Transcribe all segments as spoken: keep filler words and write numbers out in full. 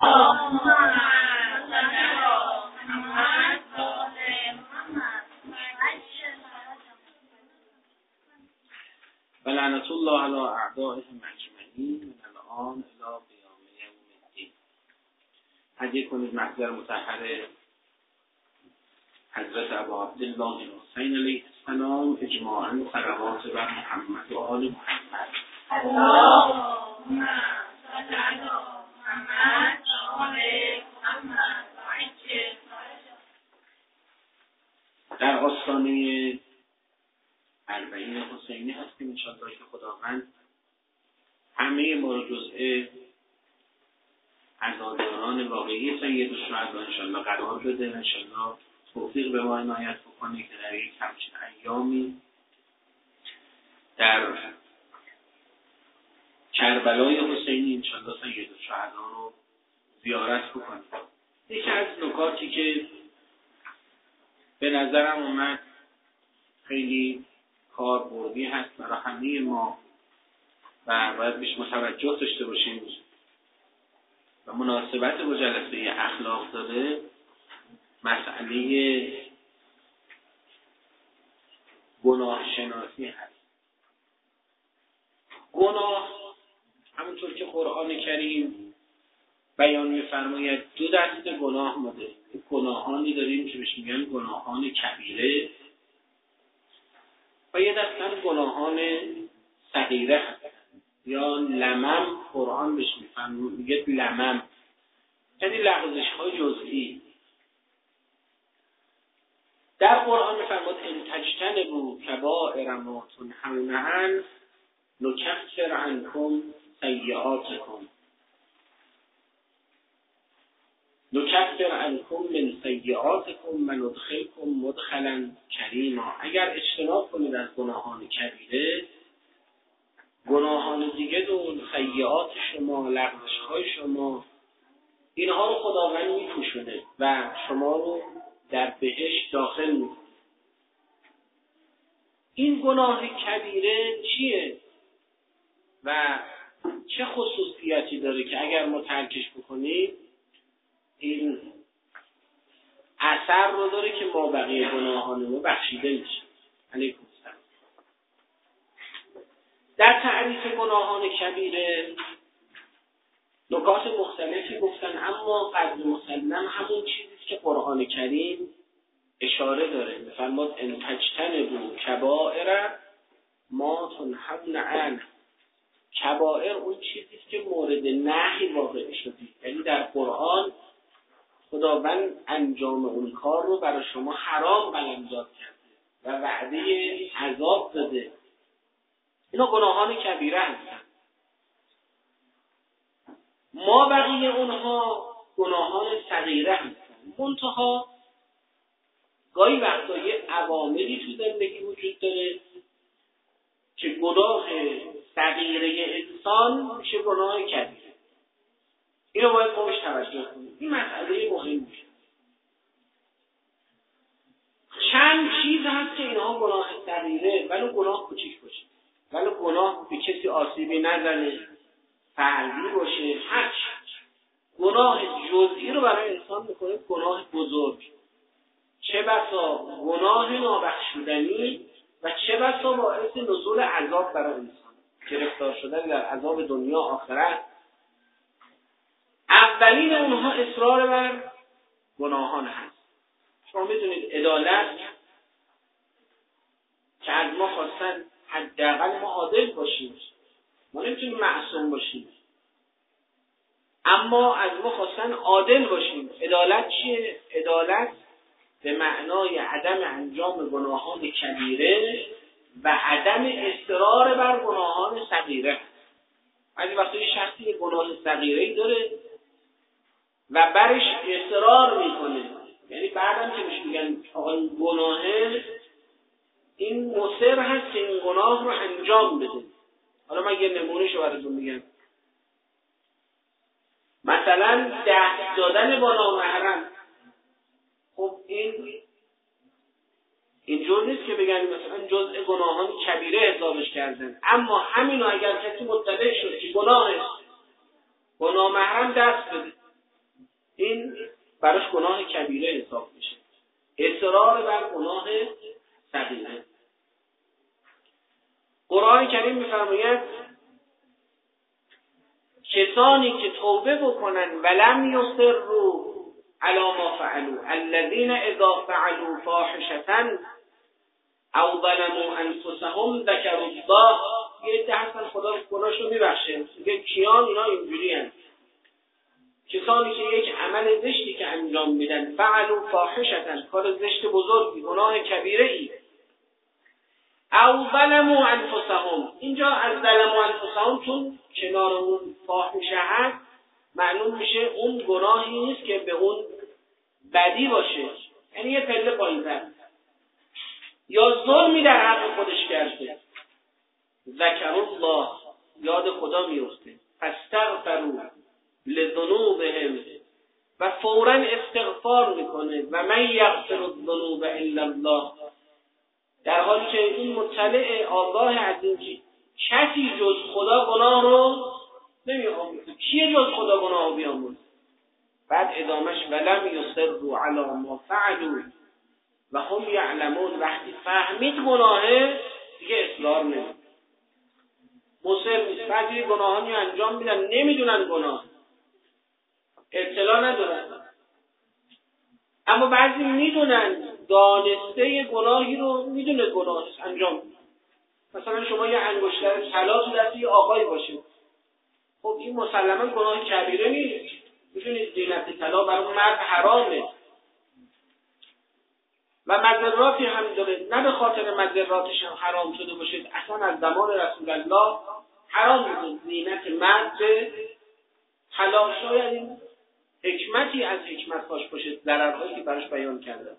و لعنت الله علی اعدائهم اجمعین من الان الی قیام یوم الدین. هدیه کنید محضر مطهر حضرت ابا عبدالله حسین علیه السلام اجماعاً صلوات بر محمد و آل محمد. اللهم صل علی محمد و آل محمد. در آستانه اربعین حسینی هستیم انشاءالله که خداوند همه ما رو جزء عزاداران واقعی سید الشهدا انشاءالله قرار بده. انشاءالله توفیق به ما عنایت بکنه که در یک همچین ایامی در کربلای حسینی انشاءالله سید الشهدا رو زیارت بکنیم. یکی از نکاتی که به نظرم اومد خیلی کاربردی هست برای همه ما و باید بهش متوجه داشته باشیم و مناسبت با جلسه اخلاق داره، مسئله گناه شناسی هست. گناه همونطور که قرآن کریم بیان می‌فرماید دو دسته گناه ما داریم. گناهانی داریم که بهش میگن گناهان کبیره و یه دستن گناهان صغیره هستن یا لمم. قرآن بهش میفرماید میگه لمم یعنی لغزش های جزئی. در قرآن میفرماید ان تجتنبوا کبائر ما تنهون عنه نکفر عنکم سیئاتکم نکفر عنکم من سیئاتکم و ندخلکم مدخلا کریما. اگر اجتناب کنید از گناهان کبیره، گناهان دیگه دون سیئات شما، لغزش های شما، اینها رو خداوند میپوشونه و شما رو در بهشت داخل میکنه. این گناه کبیره چیه و چه خصوصیتی داره که اگر ما ترکش بکنیم این اثر رو داره که ما بقیه گناهان ما بخشیده میشه. علیکم السلام. در تعریف گناهان کبیره نکات مختلفی گفتن، اما قدر مسلم همون چیزی که قرآن کریم اشاره داره. میفرماد ان تجتنبوا کبائر ما تنهون عنه. کبائر اون چیزی که مورد نهی واقع شده، یعنی در قرآن خداوند انجام اون کار رو برای شما حرام قلمداد کرده و وعده عذاب داده. اینا گناهان کبیره هستن. ما بقیه اونها گناهان صغیره هستن. منتها گاهی وقتا یه عواملی تو زندگی وجود داره که گناه صغیره انسان میشه گناه کبیره. اینو باید ما بهش توجه کنیم. این مسئله مهمه. چند چیز هست که اینها گناه صغیره ولو گناه کوچیک باشه، ولو گناه به کسی آسیبی نزنه، فردی باشه، هر گناه جزئی رو برای انسان میکنه گناه بزرگ. چه بسا گناه نابخشودنی و چه بسا باعث نزول عذاب برای انسان، گرفتار شدن در عذاب دنیا آخرت. اولین اونها اصرار بر گناهان هست. شما میدونید عدالت که از ما خواستن حداقل ما عادل باشیم، ما نمیتونیم معصوم باشیم، اما از ما خواستن عادل باشیم. عدالت چیه؟ عدالت به معنای عدم انجام گناهان کبیره و عدم اصرار بر گناهان صغیره. بعضی وقتا یه شخصی یه گناه صغیره‌ای داره و برش اصرار میکنه، یعنی بعدم که بهش میگن آقا این گناهه، این مصر هست که این گناه رو انجام بده. حالا من یه نمونهشو براتون میگم. مثلا دست دادن با نامحرم. خب این اینجور نیست که بگن مثلا جزء گناهان کبیره حسابش کردن، اما همینو اگر کسی مطلع شد که گناهش با نامحرم دست بده، این براش گناه کبیره حساب میشه. اصرار بر گناه صغیره. قرآن کریم می‌فرماید کسانی که توبه بکنن ولم یصروا علی ما فعلوا الذین اذا فعلوا فاحشة او ظلموا انفسهم ذکروا الله. یه ده هستن خدا گناهشو میبخشه. میگه کیان؟ اینا اینجوری هستن، کسانی که یک عمل زشتی که انجام میدن، فعلوا فاحشة، کار زشت بزرگی، گناه کبیره ای، او ظلموا انفسهم. اینجا از ظلموا انفسهم چون کنار اون فاحشه هست معلوم میشه اون گناهی نیست که به اون بدی باشه، یعنی یه پله پایین‌تر، یا ظلمی در حق خودش کرده. ذکروا الله، یاد خدا میفته. فاستغفروا لذنوبهم، و فوراً استغفار میکنه. و من یغفر الذنوب الا الله، در حالی که این مطلع آگاه از این که کسی جز خدا گناه رو نمی‌آموزه. کیه جز خدا گناه رو بیاموزه؟ بعد ادامش ولم یصروا علی ما فعلوا و هم یعلمون. وقتی فهمید گناهه دیگه اصرار نمی‌کنه، مصر نیست. بعضی گناهانی انجام میدن نمیدونن گناه، اطلاع ندارن، اما بعضی میدونن، دانسته گناهی رو میدونه گناه انجام میدن. مثلا شما یه انگشتر طلا تو دست یه آقای باشه، خب این مسلما گناه کبیره نیست. میدونید زینت طلا برای مرد حرامه و مضراتی هم داره، نه به خاطر مضراتش هم حرام شده باشه، اصلا از زمان رسول الله حرام بود زینت مرد طلا. شاید این حکمتی از حکمت هاش باشه، ضررهایی که براش بیان کرده.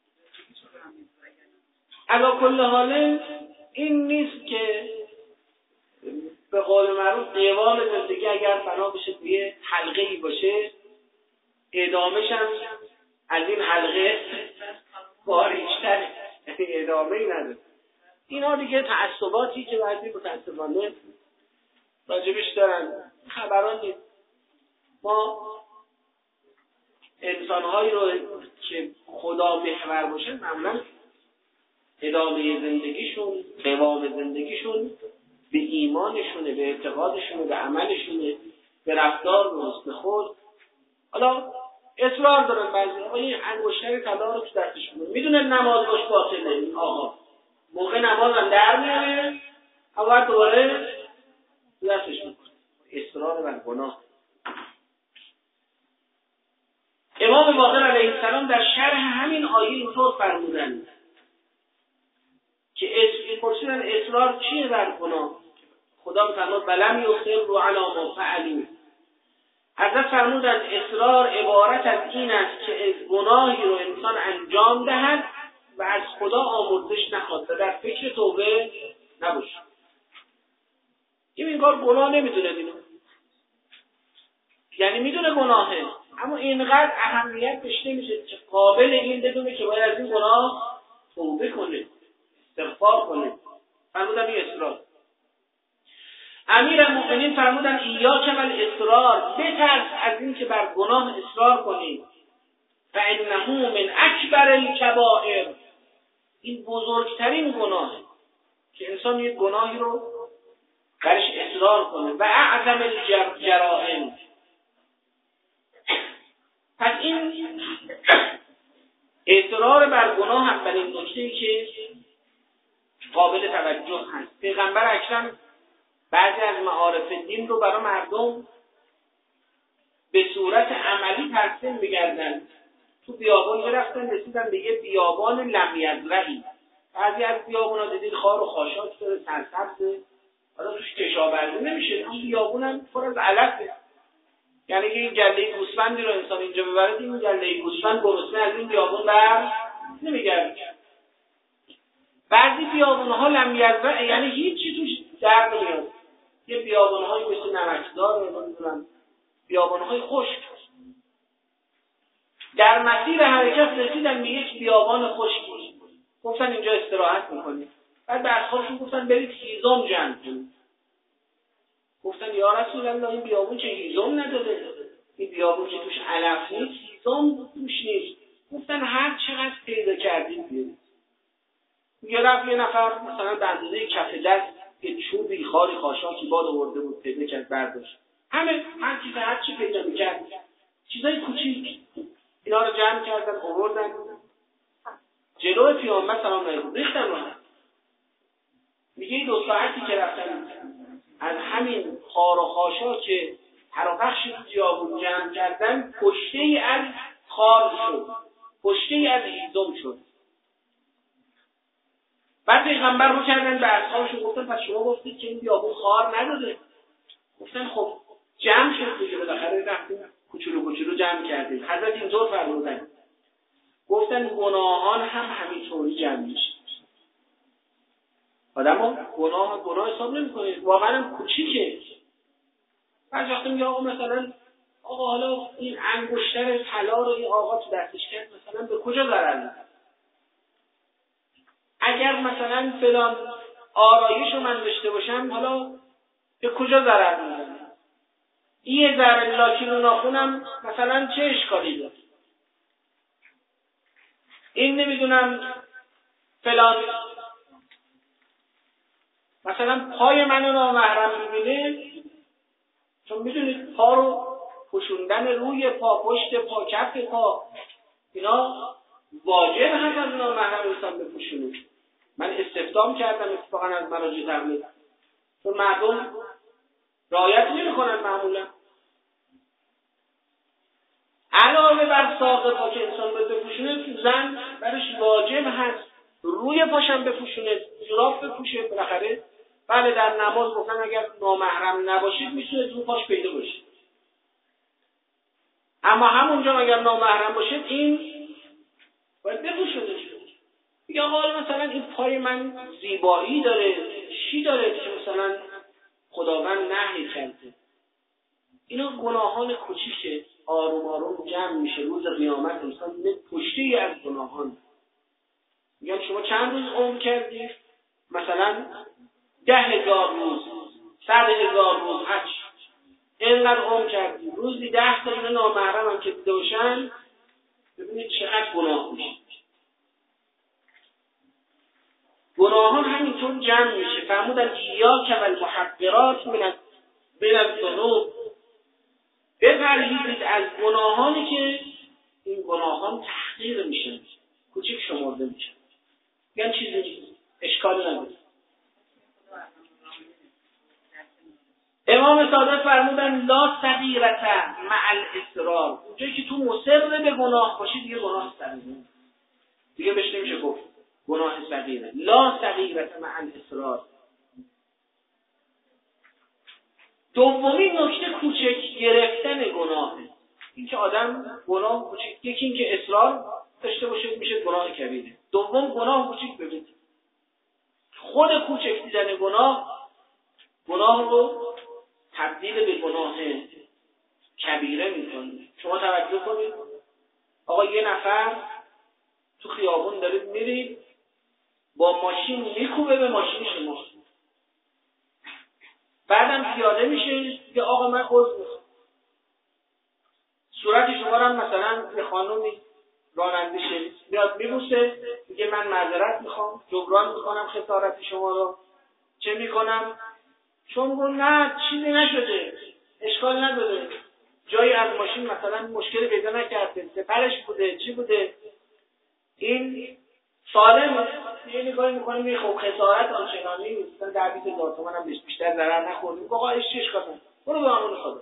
علی کل حال این نیست که به قول معروف قوام زندگی اگر فنا بشه توی حلقه‌ای باشه، ادامه‌ش هم از این حلقه باریک‌تره، یعنی ادامه‌ای نداره. اینا دیگه تعصباتی که بعضی متأسفانه راجبش دارن، خبران نیست. ما انسان‌هایی رو که خدا محور باشه معمولاً ادامه زندگیشون، قوام زندگیشون به ایمانشونه، به اعتقادشونه، به عملشونه، به رفتار و حسن خود. حالا اصرار دارن بعضی آقا این انگشتر طلا رو تو دستشون میدونه نماز باش باطله، این آقا موقع نماز هم در میاره اول دوباره دستش میکنه. اصرار بر گناه. امام باقر علیه السلام در شرح همین آیه اینطور فرمودند که پرسیدن اصرار چیه بر گناه؟ خدا می‌فرماد ولم یصروا علی ما فعلوا. حضرت فرمودند اصرار عبارت از این است که از گناهی رو انسان انجام دهد و از خدا آمرزش نخواد و در فکر توبه نباشه. این اینگار گناه نمیدونه اینو، یعنی میدونه گناهه اما اینقدر اهمیت بهش نمیشه که قابل این بدونه که باید از این گناه توبه کنه، استغفار کنه. فرمودن این اصرار. امیرالمؤمنین فرمودن ایاک والاصرار، بترس از این که بر گناه اصرار کنی. فانه من اکبر الکبائر، این بزرگترین گناهه که انسان یک گناهی رو برش اصرار کنه. و اعظم الجرائم. پس این اصرار بر گناه اولین نکته‌ای که قابل توجه هست. پیغمبر اکرم بعضی از معارف دین رو برای مردم به صورت عملی ترسیم می‌گردن. تو بیابان رفتن رسیدن به یه بیابان لم یزرعی. بعضی از بیابونا دیدید خار و خاشاک داره، سرسبزه، حالا توش کشاورزی نمیشه. این بیابون هم پر از علفه، یعنی که این گله گوسفندی رو انسان اینجا ببره، این گله گوسفند گرسنه از این بیابون بر نمیگرده. بعضی بیابون‌ها لم یزرع، یعنی هیچی توش در نمیاد. یه بیابون‌هایی مثل نمکدار، نمیدونم بیابون‌های خشک. در مسیر حرکت رسیدن به یک بیابان خشکی، گفتن اینجا استراحت می‌کنید. بعد به اصحابشون گفتن برید هیزم جمع کنید. گفتن یا رسول الله این بیابون چه هیزم نداره، این بیابون که توش علف نیست. هیزم توش نیست. گفتن هر چقدر پیدا کردیم بیارید. یه رفت یه نفر مثلا به اندازه کف دست یه چوبی خاری خاشاکی باد آورده بود، پیدا کرد برداشت. همه هر چیز هر چی پیدا می‌کرد، چیزای کوچیک اینا رو جمع کردن آوردن جلو پیامبر سلام علیکم ریختن رو هم. میگه دو ساعتی که رفتن از همین خار و خاشاک که هرافخش بیابون جمع کردن، پشته ای از خار شد، پشته ای از هیزم شد. بعد پیغمبر رو کردن به اصحابشون گفتن پس شما گفتید که این بیابون خار نداره. گفتن خب جمع شد دیگه، بالاخره رفتیم کوچولو کوچولو جمع کردیم. حضرت اینطور فرمودن، گفتن گناهان هم همینطوری جمع میشه. آدم‌ها گناه گناه حساب نمی‌کنه، واقعا کوچیکه. بعضی وقتا میگه آقا مثلا آقا حالا این انگشتر طلا رو این آقا تو دستش کرد، مثلا به کجا ضرر می‌کنه؟ اگر مثلا فلان آرایش رو من داشته باشم، حالا به کجا ضرر می‌کنه؟ این یه ذره لاکی رو ناخونم مثلا چه اشکالی داره؟ این نمیدونم فلان مثلا پای منو نامحرم می‌بینه، چون میدونید پا رو پوشوندن روی پا، پشت پا، کف پا، اینا واجب هست از نامحرم انسان بپوشونه. من استفدام کردم اتفاقا از مراجع تقلید، چون مردم رعایت نمی‌کنن معمولا. علاوه بر ساق پا که انسان باید بپوشونه، زن برش واجب هست روی پاشم بپوشونه، جوراب بپوشه. بالاخره بله در نماز گفتن اگر نامحرم نباشید میتونه رو پاش پیدا باشه، اما همونجا اگر نامحرم باشید این باید بپوشونه. یا حالا مثلا این پای من زیبایی داره، چی داره که مثلا خداوند نهی کرده؟ اینا گناهان کوچیکه، آروم آروم جمع میشه. روز قیامت انسان به پشتی از گناهان. میگن شما چند روز عمر کردی؟ مثلا ده هزار روز، صد هزار روز حج، اینقدر عمر کردی، روزی ده تا اینا نامحرم هم که دیده باشن، ببینید چقدر گناه میشه. گناهان همینطور جمع میشه. فرمودن ایاک و المحقرات من الذنوب، بپرهیزید از گناهانی که این گناهان تحقیر میشن، کوچیک شمرده میشن. یعنی چیزی نیست، اشکال نداره. امام صادق فرمودن لا صغیرة مع الاصرار، اونجایی که تو مصر به گناه باشی دیگه گناه صغیره، دیگه بهش نمیشه گفت گناه صغیره. لا صغیرة مع الاصرار. دومین نکته کوچک گرفتن گناهه. این که آدم گناه کوچک، یکی این که اصرار داشته باشه میشه گناه کبیره. دوم گناه کوچک ببینید، خود کوچک دیدن گناه گناه رو تبدیل به گناه کبیره میکنه. شما توجه کنید، آقا یه نفر تو خیابون دارید میرید، با ماشین میکوبه به ماشین شما، بعدم پیاده میشه که آقا من عذر میخوام. صورت شما رو مثلا یه خانومی راننده شدید میاد میبوسه، میگه من معذرت میخوام، جبران میکنم خسارت شما رو. چه میکنم؟ چون گفت نه چیزی نشده، اشکال نداره، جایی از ماشین مثلا مشکلی پیدا نکرده، سپرش بوده چی بوده، این سالمه. یه نگاهی میکنیم یه خب خسارت آنچنانی نیست، مثلا در بیست هزار تومن هم بهش بیشتر ضرر نخوردیم، آقا اش چیش کنم، برو به امون خدا.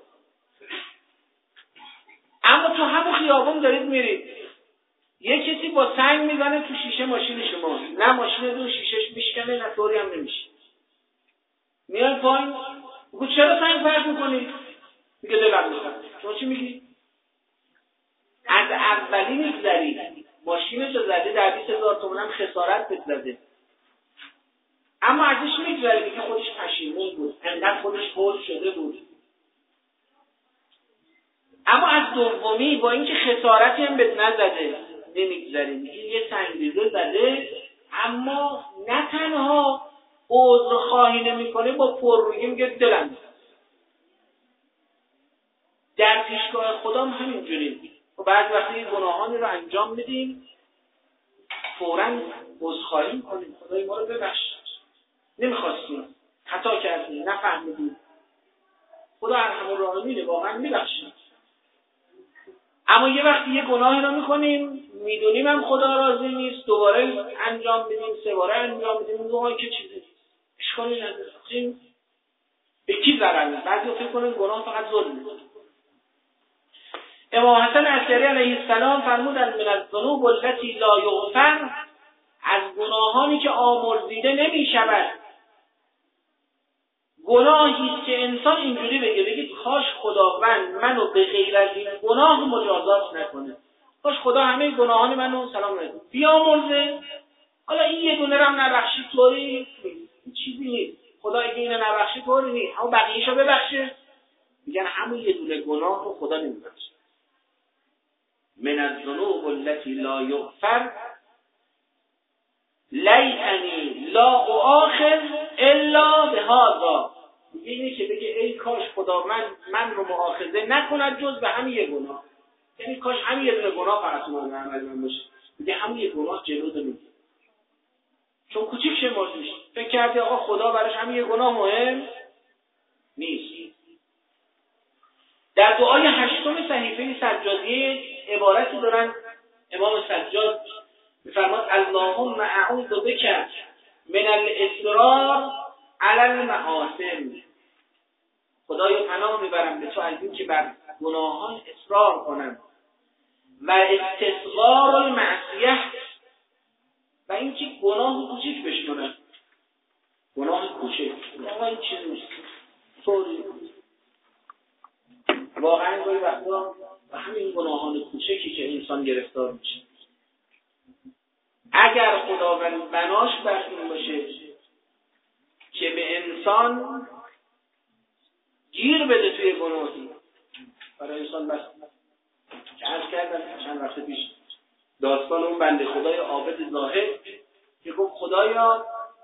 اما تو همون خیابون دارید میرید، یه کسی با سنگ میزنه تو شیشه ماشین شما، نه ماشین دو شیشهش میشکنه نه طوری هم نمیشه، میاد پایین بگو چرا سنگ پرت میکنی؟ میگه دلم میخواد. شما چی میگی؟ از اولی میگذری، ماشینش رو زده در بیست هزار تومن هم خسارت بزده، اما ازش میگذری، میگه خودش پشیمون بود، انقدر خودش حوض شده بود. اما از دومی با اینکه خسارتی هم بهت نزده نمیگذری، میگه یه سنگریزه زده، اما نه تنها عذر خواهی نمیکنه، با پررویی میگه دلم میخواد. در پیشگاه خدا هم همینجوری. و بعد وقتی گناهانی رو انجام میدیم فوراً عذرخواهی می‌کنیم، خدای ما رو ببخش، نمی‌خواستیم، خطا کردیم، نفهمیدیم، خدا ارحم الراحمینه، واقعا میبخشه. اما یه وقتی یه گناهی رو میکنیم میدونیم هم خدا راضی نیست، دوباره انجام میدیم، سه باره انجام میدیم، گناهی که چیزی نیست، اشکالی نداره، به کی ضرر نیست. بعضی فکر کنن گناه فقط ظلمه. امام حسن عسکری علیه السلام فرمودند من الذنوب التي لا یغفر، از گناهانی که آمرزیده نمیشود. گناهی که انسان اینجوری بگه بگید کاش خداوند منو به غیر از این گناه مجازات نکنه، کاش خدا همه گناهان منو سلام علیکم بیامرزه، حالا این یه دونه رو هم نبخشی طوری چیزی نیست، خدا اگه اینو نبخشی طوری نیست، اما بقیه‌شو ببخشه. میگن همون یه دونه گناه رو خدا نمیبخشه. من الذنوب التي لا یغفر لیتنی لا اؤاخذ الا بهذا. اینه که بگه ای کاش خدا من من رو مؤاخذه نکند جز به همین یه گناه، یعنی کاش همین یه دونه گناه فقط من عمل من باشه. میگه همین یه گناه جلو نمیگیره، چون کوچیک شمرده میشه. فکر کردی آقا خدا براش همین یه گناه مهم نیست. در دعای هشتم صحیفه سجادیه عبارتی دارن امام سجاد میفرماد اللهم اعوذ بک من الاصرار علی المعاصی. خدایا پناه میبرم به تو از این که بر گناهان اصرار کنم و استصغار المعصیه، و این که گناه کوچیک بشکنم، گناه کوچک واقعا این چیز نیست طوری. واقعا گاهی وقتا و همین گناهان کوچکی که انسان گرفتار میشه، اگر خداوند بناش بر این باشه که به انسان گیر بده توی گناهی، برای انسان بس که عرض کردم چند وقت پیش داستان اون بنده خدای عابد زاهد که گفت خدایا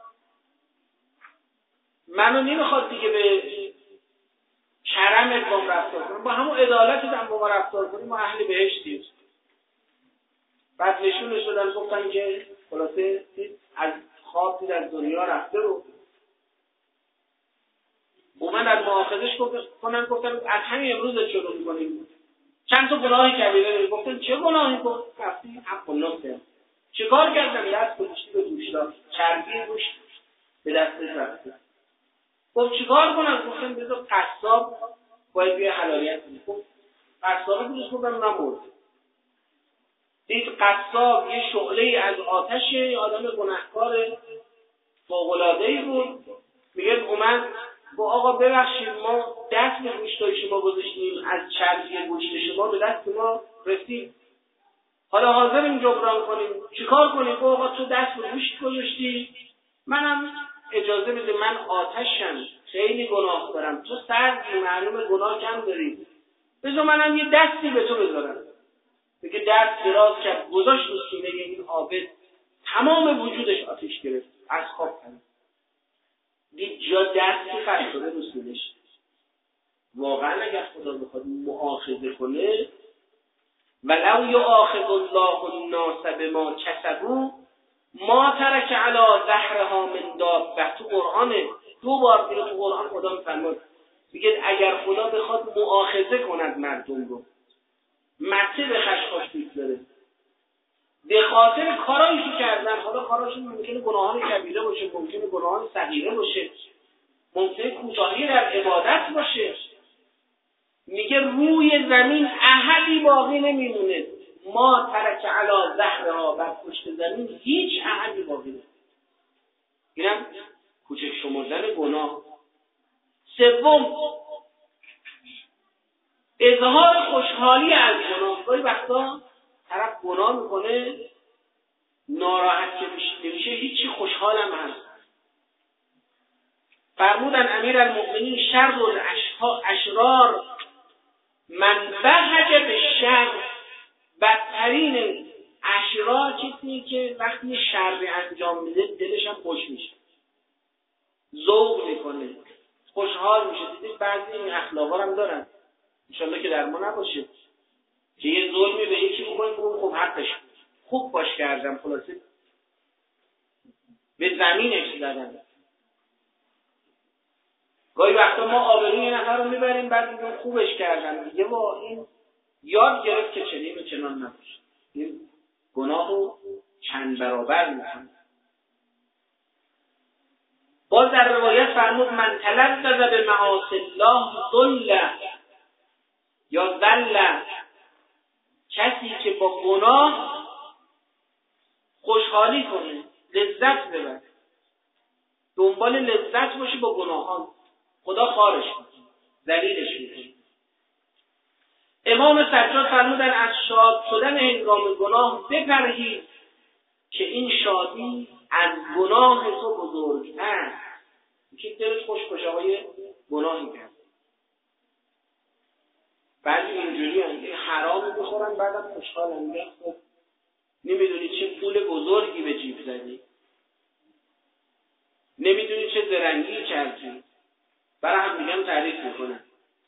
منو نمیخواد دیگه به کرمت با من رفتار کنم، با همون عدالتت هم با من رفتار کنیم، ما اهل بهشتیم. بعد نشون شدن گفتن که خلاصه از خواب دید از دنیا رفته رو اومد از مؤاخذش کنن، گفتن از همین امروز شروع می‌کنیم. چند تا گناه کبیره گفتن چه گناهی گفت؟ رفتی حق الله کرد. چه کار کردم؟ دست گذاشتی به گوشت، چربی گوشت به دست رفته. گفت چیکار کنم؟ گفتن بذار قصاب باید بیا حلالیت کنی. گفت قصاب بودش گفتم نمورد. دید قصاب یه شعله از آتش، آدم گناهکار فوق‌العاده‌ای بود. میگه اومد با آقا ببخشید ما دست به گوشتای شما گذاشتیم، از چربی گوشت شما به دست ما رسید، حالا حاضریم جبران کنیم، چیکار کنیم؟ با آقا تو دست به گوشت گذاشتی، منم اجازه بده، من آتشم، خیلی گناه دارم، تو سردی، معلوم گناه کم داری، بذار منم یه دستی به تو بذارم. میگه دست دراز کرد گذاشت رو سینه این عابد، تمام وجودش آتش گرفت، از خواب کنید دید جا دستی خرد شده رو سینه‌اش. واقعا اگر خدا بخواد مؤاخذه کنه ولو یؤاخذ الله الناس بما کسبوا ما ترک علی ظهرها من دابه. تو قرآنه دو بار اینو تو قرآن خدا میفرماد، میگه اگر خدا بخواد مؤاخذه کند مردم رو، مته به خشخاش می‌ذاره به خاطر کارایی که کردن، حالا کاراشون ممکنه گناهان کبیره باشه، ممکنه گناهان صغیره باشه، ممکنه کوتاهی در عبادت باشه، میگه روی زمین احدی باقی نمیمونه، ما ترک علی ظهرها، بر پشت زمین هیچ احدی باقی نمیمونه. اینم کوچک شمردن گناه. سوم، اظهار خوشحالی از گناه. گاهی وقتا طرف گناه میکنه ناراحت که نمیشه، هیچی خوشحالم هست. فرمودن امیر المؤمنین شر الاشرار من بهج به شر، بدترین اشرار کسی که وقتی شر انجام میده دلش هم خوش میشه، ذوق میکنه، خوشحال میشه. دیدید بعضی این اخلاقا هم دارن، انشالله که در ما نباشه، که یه ظلمی به یکی بکنیم بگم خب حقش خوب باش کردم، خلاصه به زمینش زدن. گاهی وقتا ما آبروی یه نفر رو میبریم بعد میگم خوبش کردم، دیگه با این یاد گرفت که چنین و چنان نباشه، این گناه رو چند برابر میکنه. باز در روایت فرمود من تلذذ به معاصی الله ضل یا ذل، کسی که با گناه خوشحالی کنه، لذت ببره، دنبال لذت باشه با گناهان، خدا خارش میکنه، ذلیلش میکنه. امام سجاد فرمودن از شاد شدن هنگام گناه بپرهیز که این شادی از گناه تو بزرگتر. که دلش خوش باشه آقای گناهی کرد. بعضی اینجوری هم این حرام میخورن بعدم خوشحالن، میگن خب نمیدونی چه پول بزرگی به جیب زدی، نمیدونی چه زرنگی کردی، برای هم میگم تعریف میکنن.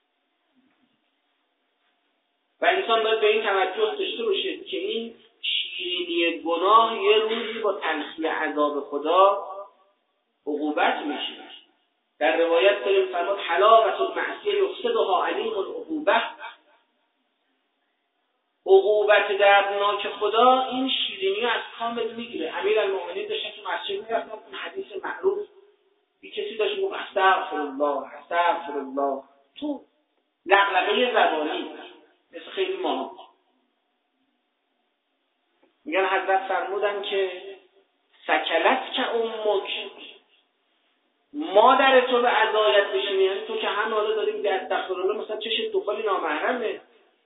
و انسان باید به این توجه داشته باشه که این شیرینی گناه یه روزی با تلخی عذاب خدا عقوبت میشه. در روایت داریم فرمود حلاوت المعصیه یفسدها علیم العقوبه، عقوبت دردناک خدا این شیرینی از کامل میگیره. امیرالمؤمنین داشتن تو مسجد میرفتن، اون حدیث معروف بی کسی داشت میگفت استغفر الله استغفر الله، تو لغلغه زبانی مثل خیلی ما میگن حضرت فرمودن که سکلت که امک، مادر تو به عزایت بشینی، یعنی تو که هم حالا داری میگه استغفرالله مثلا چشت دنبال نامحرمه،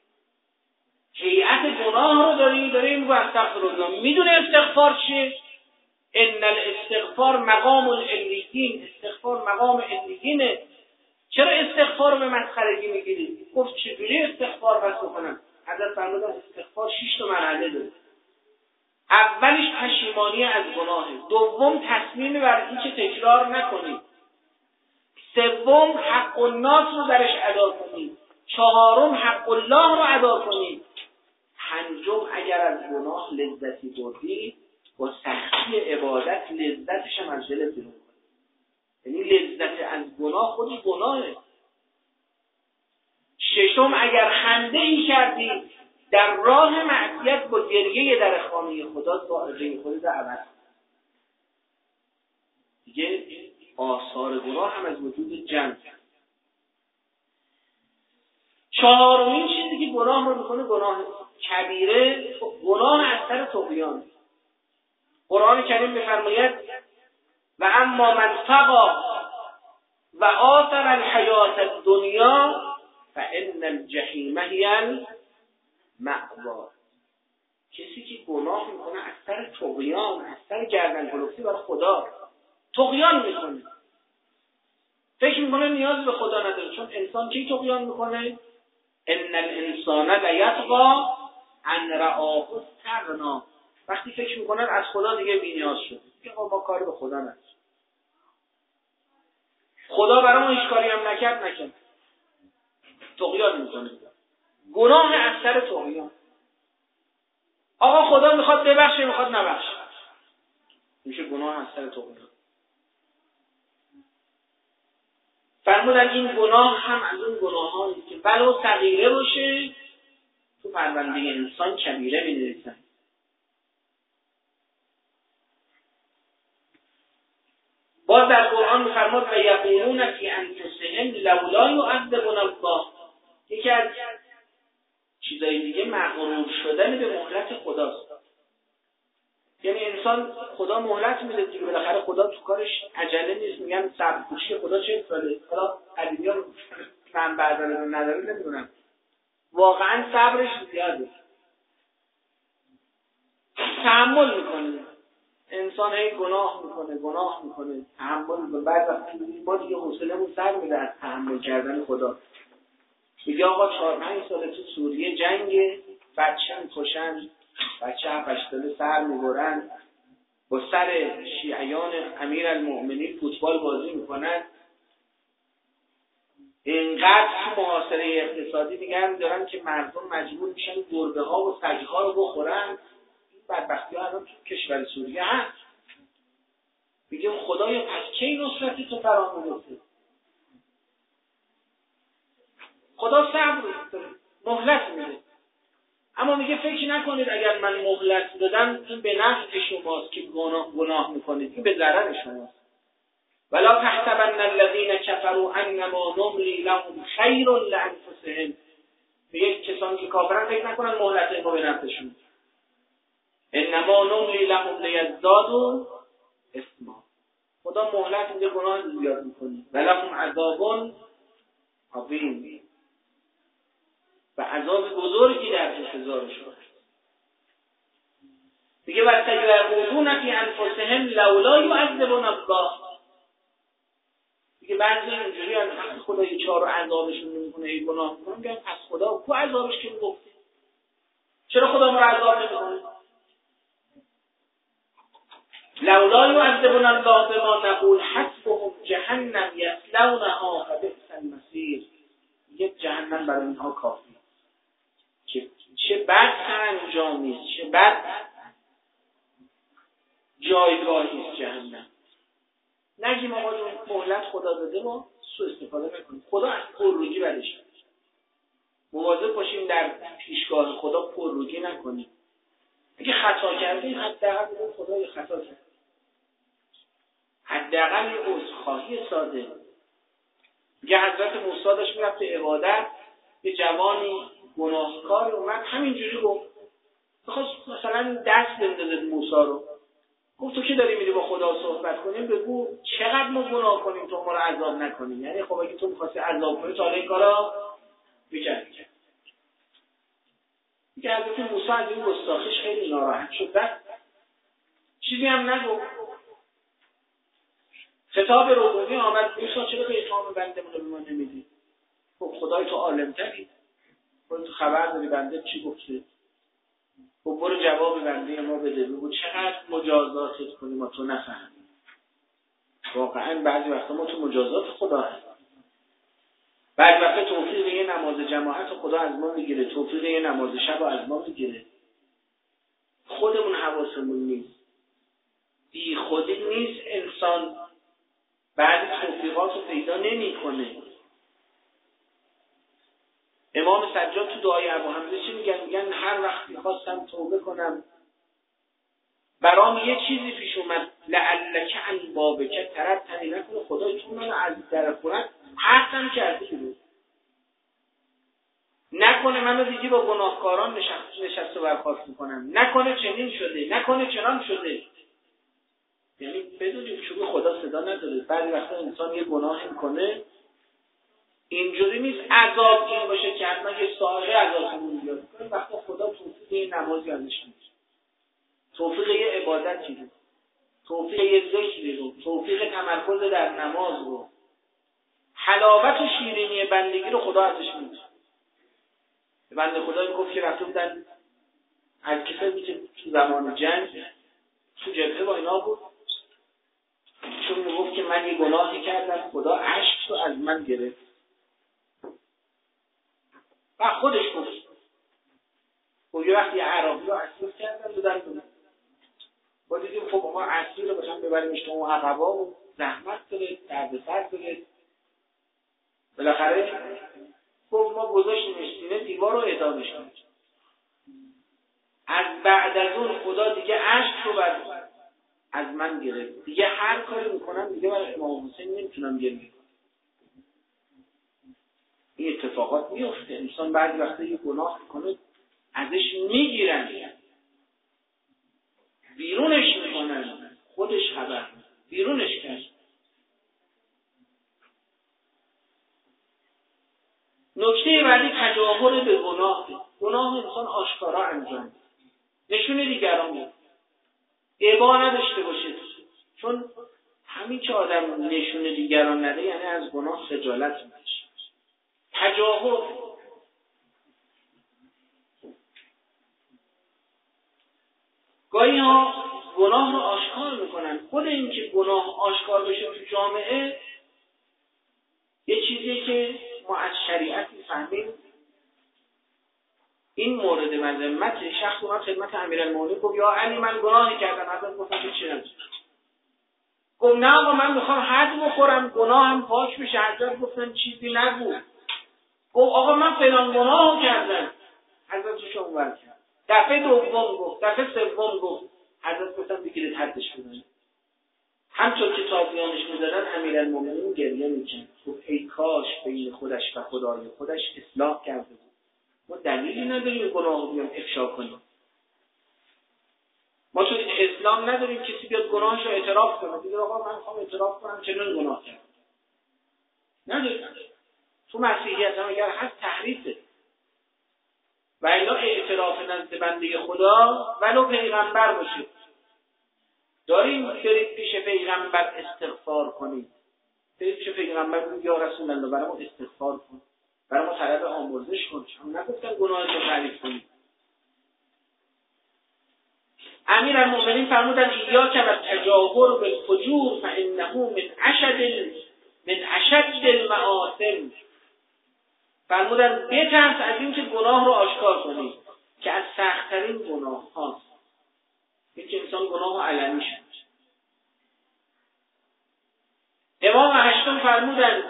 هیئت گناه رو داری داری میگه استغفرالله. میدونه استغفار چیه؟ ان الاستغفار مقام العلیین، استغفار مقام علیینه. چرا استغفار رو به مسخرگی میگیری؟ گفت چجوری استغفار بس بکنم؟ حضرت فرمودن استغفار شش تا مرحله داره. اولیش پشیمانی از گناهه، دوم تصمیم بر این که تکرار نکنی، سوم حق الناس رو درش ادا کنی، چهارم حق الله رو ادا کنی، پنجم اگر از گناه لذتی بردی با سختی عبادت لذتش هم از دلت بیرون کنی. یعنی لذت از گناه خودی گناهه. ششم اگر خنده ای کردی در راه معصیت با گریه در خانه خدا ظاهره خودت عوض دیگه آثار گناه هم از وجود جمع. چهارمین چیزی که گناه رو میکنه گناه کبیره، گناه از سر طغیان. قرآن کریم میفرماید و اما من طغی و آثر الحیات الدنیا فان الجحیم هی المأوی. کسی که گناه میکنه از سر طغیان، از سر گردن کلفتی بر خدا طغیان میکنه، فکر میکنه نیاز به خدا نداره. چون انسان کی طغیان میکنه؟ ان الانسان لیطغی ان رآه استغنی. وقتی فکر میکنن از خدا دیگه بی‌نیاز شد، دیگه ما کاری به خدا نداریم، خدا برامون هیچ کاری هم نکرد نکرد، طغیان میکنه. گناه از سر طغیان. آقا خدا میخواد ببخشه میخواد نبخشه، میشه گناه از سر طغیان. فرمودن این گناه هم از اون گناهایی که ولو صغیره باشه تو پرونده انسان کبیره می‌نویسن. باز در قرآن می‌فرماد و یقولون فی انفسهم لولا یعذبنا الله. یکی از چیزای دیگه مغرور شدن به مهلت خداست. یعنی انسان خدا مهلت میده دیگه، بالاخره خدا تو کارش عجله نیست. میگن صبر کوشی خدا چه ساله، حالا قدیمی‌ها من بعضا نداره نمیدونم، واقعا صبرش زیاده، تحمل میکنه. انسان هی گناه میکنه گناه میکنه تحمل میکنه، بعد وقتی ما دیگه حوصله‌مون سر میره از تحمل کردن خدا. میگه آقا چهار پنج ساله تو سوریه جنگه، بچه میکشن، بچه هفت هشت ساله سر میبرن، با سر شیعیان امیرالمؤمنین فوتبال بازی میکنن. اینقدر تو محاصره اقتصادی میگن دارن که مردم مجبور میشن گربه ها و سگ ها رو بخورن. این بدبختی ها الان تو کشور سوریه هست. میگم خدایا پس کی نصرتی تو فرا میفته؟ خدا صبر داره، مهلت میده. اما میگه فکر نکنید اگر من مهلت دادم این به نفع شماست که گناه, گناه میکنید، این به ضرر شماست. ولا تحسبن الذين كفروا انما نملي لهم خير لانفسهم. میگه کسانی که کافرن فکر نکنن مهلت ما به نفعشون. انما نملي لهم ليزدادوا اثما. خدا مهلت میده گناه زیاد میکنی. ولهم عذاب عظیم، و عذاب بزرگی در انتظارشون. میگه وَسَيَقُولُونَ فِي أَنفُسِهِمْ لَوْلَا يُعَذِّبُنَا اللَّهُ. میگه بعضی اینجوری ان وقتی خدا یه چهار عذابشون نمیکنه، ای گناه میکنن، میگن پس خدا کو عذابش که میگفته؟ چرا خدا ما رو عذاب نمیکنه؟ لولا يعذبنا الله بما نقول حسبهم جهنم يصلونها فبئس المصير. یه جهنم برای اینها کافی. چه چه بد سرانجامی است، چه بد جایگاهی است جهنم. نگیم آقا جون مهلت خدا داده ما سوء استفاده نکنیم. خدا از پررویی بدش میاد. مواظب باشیم در پیشگاه خدا پررویی نکنیم. اگه خطا کردیم حداقل بگیم خدا خطا کرد. حداقل یه عذرخواهی ساده. میگه حضرت موسی داشت میرفت به عبادت، یه جوانی گناهکار اومد همینجوری گفت، میخواست مثلا دست بندازه موسی رو. گفت تو که داری میری با خدا صحبت کنیم بگو چقدر ما گناه کنیم تو ما رو عذاب نکنیم. یعنی خب اگه تو میخواستی عذاب کنی تا این کارا میکردی. میگه حضرت موسی از این گستاخیش خیلی ناراحت شد، بعد چیزی هم نگفت. خطاب ربوبی آمد، موسی چرا پیغام بندمون رو به ما نمیدی؟ خب خدای تو عالم‌تری، خودت تو خبر داری بنده چی گفته. خب برو جواب بنده ما بده، بگو چقدر مجازاتت کنیم ما تو نفهمیم. واقعا بعضی وقتا ما تو مجازات خدا هستیم. بعضی وقتا توفیق یه نماز جماعت خدا از ما میگیره، توفیق یه نماز شب از ما میگیره. خودمون حواسمون نیست. بی خودی نیست انسان بعضی توفیقات رو پیدا نمی کنه. امام سجاد تو دعای ابو حمزه چی میگن؟ میگن هر وقت میخواستم توبه کنم برام یه چیزی پیش اومد لعلک ان بابک ترتنی نکنه خدای تو منو از در خونت حرفم کردی بود نکنه منو دیگه با گناهکاران نشست نشست و برخاست میکنم، نکنه چنین شده، نکنه چنان شده. یعنی بدونیم چون خدا صدا نداره. بعضی وقتا انسان یه گناه میکنه اینجوری نیست عذاب این باشه که حتما یه ساحه عذابمون بیاد. وقتا خدا توفیق یه نمازی ازش میده، توفیق یه عبادتی رو، توفیق یه ذکری رو، توفیق تمرکز در نماز رو، حلاوت و شیرینی بندگی رو خدا ازش میده. بنده خدا میگفت که رفته بودن از کسایی میشه تو زمان جنگ تو جبهه با اینا بود، چون میگفت که من یه گناهی کردم خدا اشک رو از من گرفت و خودش گفت خب یه وقتی عربی رو اسیر کردن دادن دونه با دیدیم خب ما اسیر رو باشم ببریمش تو اون عقبا و زحمت داره درد سر داره. بالاخره خب ما گذاشتیمش سینه دیوار رو اعدامش کنیم. از بعد از اون خدا دیگه اشک رو بر از من گرفت، دیگه هر کاری میکنم دیگه برای امام حسین نمیتونم گریه کنم. این اتفاقات میفته. انسان بعضی وقتا یه گناه میکنه ازش میگیرن بیرونش میکنن، خودش خبر بیرونش کرد. نکته بعدی تجاهر به گناه. گناه انسان آشکارا انجام نشون دیگران میده، ابا نداشته باشه، چون همین که آدم نشون دیگران نده یعنی از گناه خجالت میکشه. تجاهر گاهی ها گناه رو آشکار میکنن. خود این که گناه آشکار بشه تو جامعه یه چیزیه که ما از شریعت می‌فهمیم این مورد مذمت شخص اومد خدمت امیرالمومنین گفت یا علی من گناهی کردم. حضرت گفتن چی نمیشه. گفت نه آقا من میخوام حد بخورم گناهم پاک بشه. حضرت گفتن چیزی نگو. گفت آقا من فلان گناهو کردم. حضرتش اونور کرد. دفعه دوم گفت، دفعه سوم گفت. حضرت گفتن بگیرید حدش بزنید. همچون که تابعیانش می‌زدن امیرالمومنین گریه می‌کرد. گفت ای کاش بین خودش و خدای خودش اصلاح کرده بود. ما دلیلی نداریم گناه رو بیام افشا کنیم. ما تو اسلام نداریم کسی بیاد گناهش رو اعتراف کنه. بگه آقا من می‌خوام اعتراف کنم چنین گناه کردم. نداریم. تو مسیحیت هم اگر هست تحریفه. و اینا اعتراف نزد بنده خدا ولو پیغمبر باشه. داریم برید پیش پیغمبر استغفار کنید. برید پیش پیغمبر بگید یا رسول الله برای ما استغفار کن. برای ما طلب آمرزش کن. هم نگفتن گناه رو تعریف کنید. امیرالمومنین فرمودن ایاک و التجاهر بالفجور فانه من اشد من اشد المآثم. فرمودن بترس از این که گناه رو آشکار کنید که از سخت‌ترین گناه هاست. این که انسان گناه رو علنی شد. امام هشتم فرمودن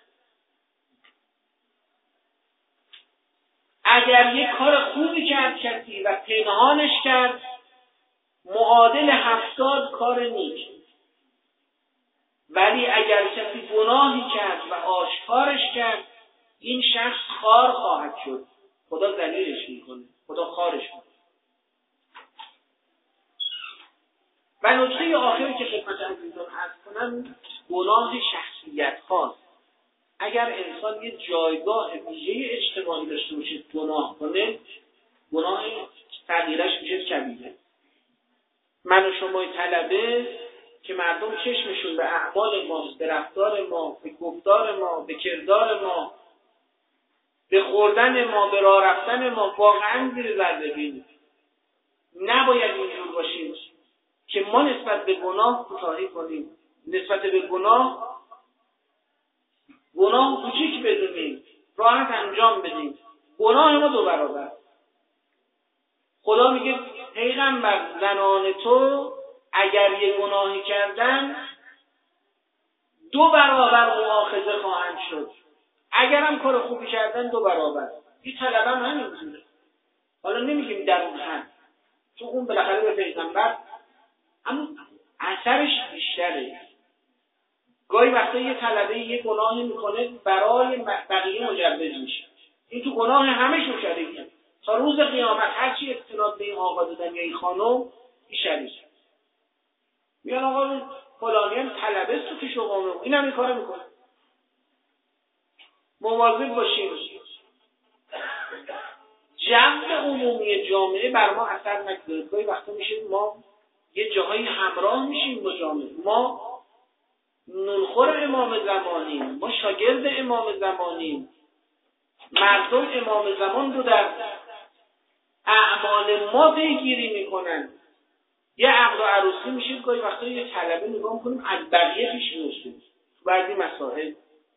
اگر یک کار خوبی کرد کسی و پنهانش کرد معادل هفتاد کار نیک. ولی اگر کسی گناهی کرد و آشکارش کرد این شخص خار خواهد شد. خدا ذلیلش میکنه. خدا خارش میکنه. و نکته آخری که خدمت عزیزان عرض کنم گناه شخصیت هاست. اگر انسان یه جایگاه ویژه اجتماعی داشته باشه گناه کنه گناه صغیرش میشه کبیره. من و شما طلبه که مردم چشمشون به اعمال ما، به رفتار ما، به گفتار ما، به کردار ما، به خوردن ما، به راه رفتن ما واقعا زیر ذره بینیم. نباید اینجور باشیم که ما نسبت به گناه کوتاهی کنیم. نسبت به گناه گناه کوچیک بدونیم، راحت انجام بدیم. گناه ما دو برابر. خدا میگه پیغمبر زنان تو اگر یه گناهی کردن دو برابر مؤاخذه خواهند شد. اگر هم کار خوبی کردن دو برابر. این طلب هم همینجوره. حالا نمیگیم در اون حد، چون اون بالاخره به پیغمبر اما اثرش بیشتره. گاهی وقتا یه طلبه یه گناهی میکنه برای بقیه مجوز میشه. این تو گناه همه شریکه. تا روز قیامت هرچی استناد به این آقا دادن یا این خانم این شریکه. میان آقا فلانی هم طلبه است تو پیش آقا این هم این کار میکنه. مواظب باشیم جمع عمومی جامعه بر ما اثر نگذاره. گاهی وقتا میشه ما یه جاهایی همراه میشیم با جامعه. ما نونخور امام زمانیم، ما شاگرد امام زمانیم. مردم امام زمان رو در اعمال ما پیگیری میکنن. یه عقد و عروسی میشه گاهی وقتا یه طلبه نگاه میکنیم از بقیه پیش میشه تو بعضی مسائل.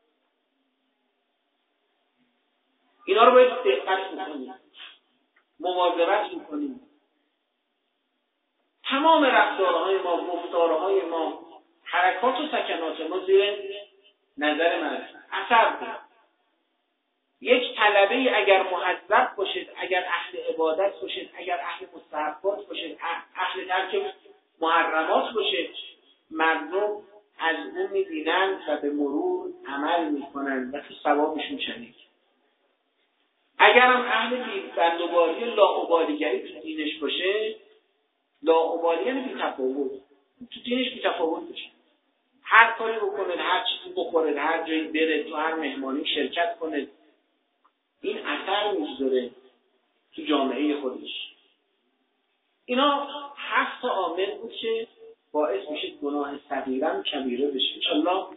اینا رو باید دقت میکنیم، مواظبت میکنیم. تمام رفتارهای ما، گفتارهای ما، حرکات و سکنات ما زیر نظر من اثر داره. یک طلبه اگر مهذب باشد، اگر اهل عبادت باشد، اگر اهل مستحبات باشد، اهل ترک محرمات باشد، مردم از اون می‌بینن و به مرور عمل میکنن و تو ثوابشون شریک. اگر هم اهل بی‌بندوباری لاابالیگری تو دینش باشه، لاابالی یعنی بی‌تفاوت، تو دینش بی‌تفاوت باشه، هر کاری بکنه، هر چیزی بخوره، هر جایی بره، تو هر مهمانی شرکت کنه، این اثر میذاره تو جامعه خودش. اینا هفت تا عامل بود که باعث میشه گناه صغیره کبیره بشه. انشالله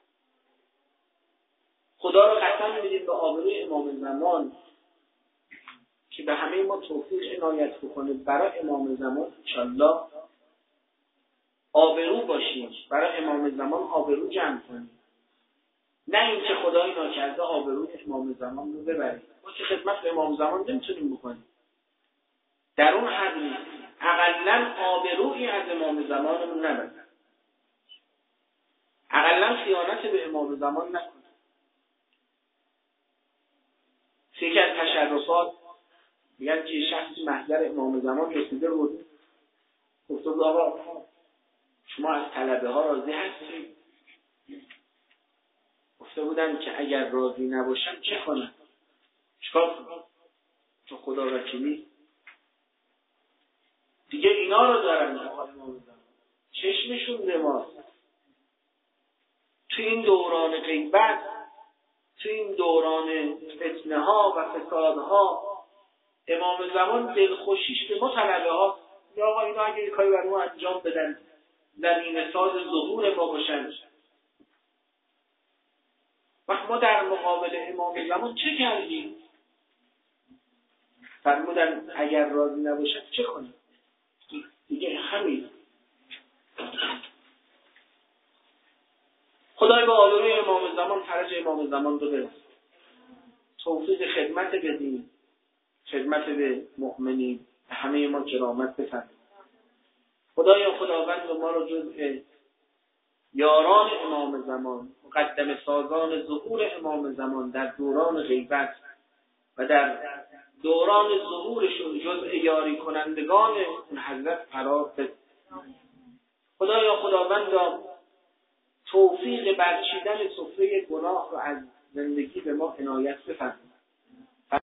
خدا رو قسم میدیم به آبروی امام زمان که به همه ما توفیق عنایت بکنه برای امام زمان. انشالله آبرو باشیم، برای امام زمان آبرو جمع کنیم. نه اینکه خدای ناکرده آبروی امام زمان رو ببرید. ما که خدمت به امام زمان نمیتونیم بکنیم، در اون حد نیست، اقلن آبرویی از امام زمانمون نبرید، اقلن خیانت به امام زمان نکنید. یکی از تشرفات میگن که شخصی محضر امام زمان رسیده بود، گفته بود آقا شما از طلبه ها راضی هستید؟ گفته بودن که اگر راضی نباشن چه کنن؟ چیکار کنن؟ چون خدا وکیلی دیگه اینا رو دارن امام زمان، چشمشون به ماست. تو این دوران غیبت، تو این دوران فتنه ها و فساد ها، امام زمان دلخوشیش به ما طلبه ها یا آقا اینا اگه یک کاری برای ما انجام بدن زمین ساز ظهور ما باشن. وقت ما در مقابل امام زمان چه کردیم؟ فرمودن اگر راضی نباشن چه کنیم؟ دیگه همین. خدای به آلوی امام زمان فرج امام زمان رو برسه، توفیق خدمت بدیم، خدمت به مؤمنین، همه ما کرامت بفرمایید. خدایا خداوند ما رو جزء یاران امام زمان، مقدم سازان ظهور امام زمان در دوران غیبت و در دوران ظهورشون جزء یاری کنندگان اون حضرت قرار بده. خدایا خداوند توفیق برچیدن سفره گناه رو از زندگی به ما عنایت بفرمایید.